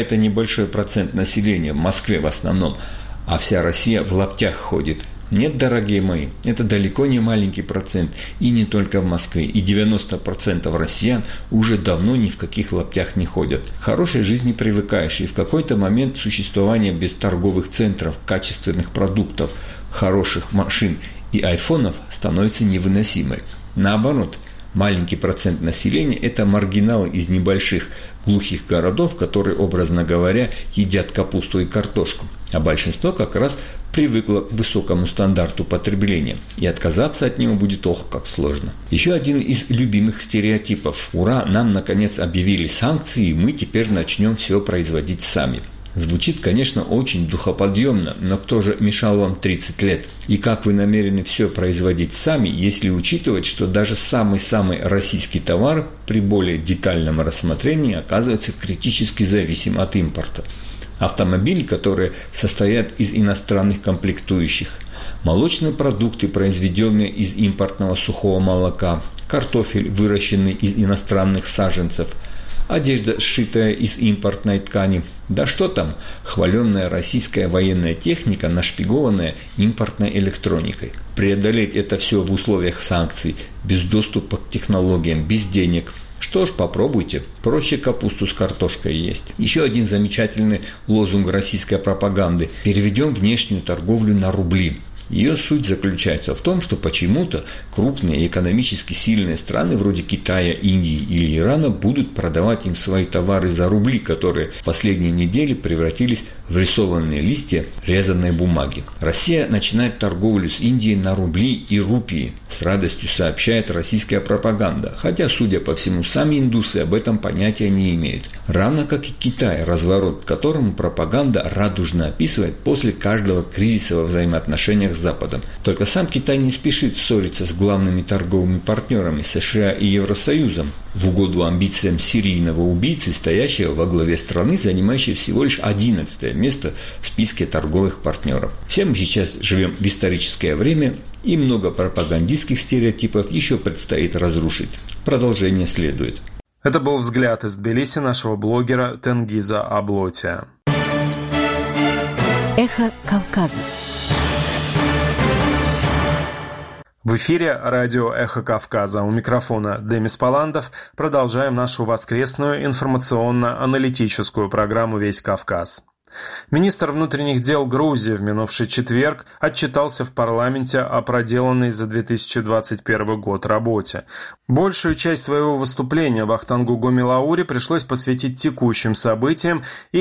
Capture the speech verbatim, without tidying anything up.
Это небольшой процент населения, в Москве в основном, а вся Россия в лаптях ходит. Нет, дорогие мои, это далеко не маленький процент, и не только в Москве, и девяносто процентов россиян уже давно ни в каких лаптях не ходят. К хорошей жизни привыкаешь, и в какой-то момент существование без торговых центров, качественных продуктов, хороших машин и айфонов становится невыносимой. Наоборот, маленький процент населения – это маргиналы из небольших глухих городов, которые, образно говоря, едят капусту и картошку. А большинство как раз привыкло к высокому стандарту потребления, и отказаться от него будет ох, как сложно. Еще один из любимых стереотипов. Ура, нам наконец объявили санкции, и мы теперь начнем все производить сами. Звучит, конечно, очень духоподъемно, но кто же мешал вам тридцать лет? И как вы намерены все производить сами, если учитывать, что даже самый-самый российский товар при более детальном рассмотрении оказывается критически зависим от импорта? Автомобили, которые состоят из иностранных комплектующих, молочные продукты, произведенные из импортного сухого молока, картофель, выращенный из иностранных саженцев, одежда, сшитая из импортной ткани. Да что там, хваленная российская военная техника, нашпигованная импортной электроникой. Преодолеть это все в условиях санкций, без доступа к технологиям, без денег. Что ж, попробуйте. Проще капусту с картошкой есть. Еще один замечательный лозунг российской пропаганды. Переведем внешнюю торговлю на рубли. Ее суть заключается в том, что почему-то крупные экономически сильные страны вроде Китая, Индии или Ирана будут продавать им свои товары за рубли, которые в последние недели превратились в рисованные листья резаной бумаги. Россия начинает торговлю с Индией на рубли и рупии, с радостью сообщает российская пропаганда, хотя, судя по всему, сами индусы об этом понятия не имеют. Равно как и Китай, разворот к которому пропаганда радужно описывает после каждого кризиса во взаимоотношениях с Западом. Только сам Китай не спешит ссориться с главными торговыми партнерами США и Евросоюзом в угоду амбициям серийного убийцы, стоящего во главе страны, занимающей всего лишь одиннадцатое место в списке торговых партнеров. Все мы сейчас живем в историческое время, и много пропагандистских стереотипов еще предстоит разрушить. Продолжение следует. Это был взгляд из Тбилиси нашего блогера Тенгиза Аблотия. Эхо Кавказа. В эфире радио «Эхо Кавказа». У микрофона Демис Паландов. Продолжаем нашу воскресную информационно-аналитическую программу «Весь Кавказ». Министр внутренних дел Грузии в минувший четверг отчитался в парламенте о проделанной за две тысячи двадцать первый год работе. Большую часть своего выступления Вахтангу Гомилаури пришлось посвятить текущим событиям и